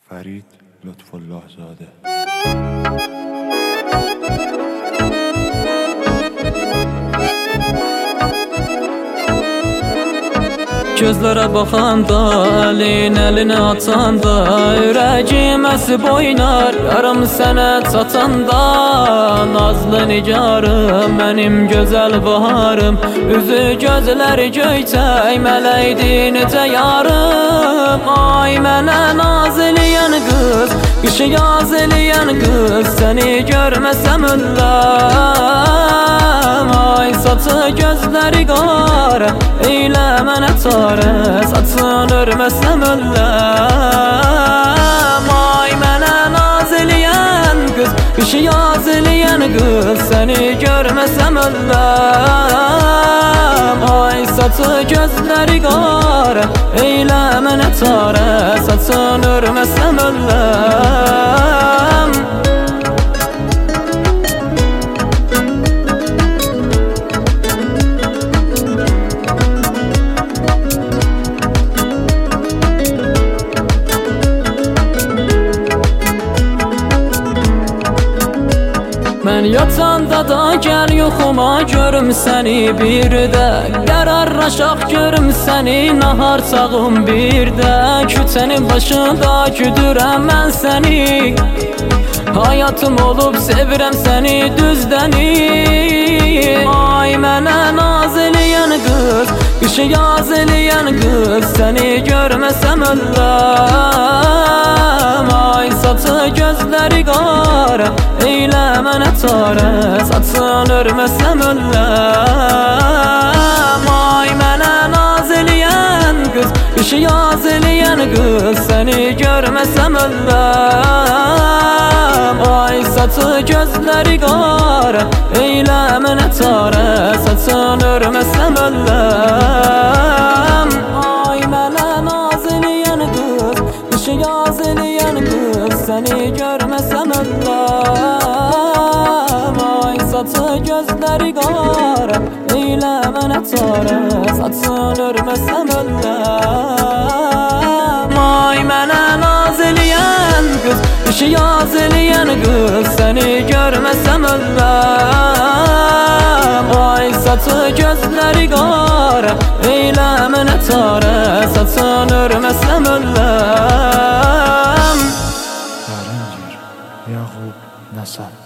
فرید لطفالله زاده. Gözlərə baxanda, əlin atanda, ürəyim əsib oynar, yarım sənə çatanda. Nazlı nigarım, mənim gözəl baharım, üzü gözləri göyçək, mələkdir necə yarım. Ay mənə naz eləyən qız, qışı yaz eləyən qız, səni görməsəm ölləm. Ay saçı gözləri qara, eylə mənə çarə, saçın örməsəm ölləm. Ay mənə naz eləyən qız, qışı yaz eləyən qız, səni görməsəm ölləm. Ay saçı gözləri qara, eylə mənə çarə, saçın örməsəm ölləm. Mən yatanda da gəl yoxuma, görüm səni bir də, qərarlaşaq görüm səni, nahar çağım bir də. Küçənin başında güdürəm mən səni, həyatım olub sevirəm səni düzdəni. Ay mənə naz eləyən qız, qışı yaz eləyən qız, səni görməsəm ölləm. Ay saçı gözləri qara, eylə mənə çarə, saçın örməsəm ölləm. Ay mənə naz eləyən qız, qışı yaz eləyən qız, səni görməsəm ölləm. Ay saçı gözləri qara, eylə mənə çarə, saçın örməsəm ölləm. Ay mənə naz eləyən qız, qışı yaz eləyən qız, səni görməsəm ölləm. Ay saçı gözləri qara, eylə mənə çarə, saçın örməsəm ölləm. Ay mənə naz eləyən qız, qışı yaz eləyən qız, səni görməsəm ölləm. Ay saçı gözləri qara, eylə mənə çarə, saçın örməsəm ölləm. Yarıncır Yaqub Nəsər.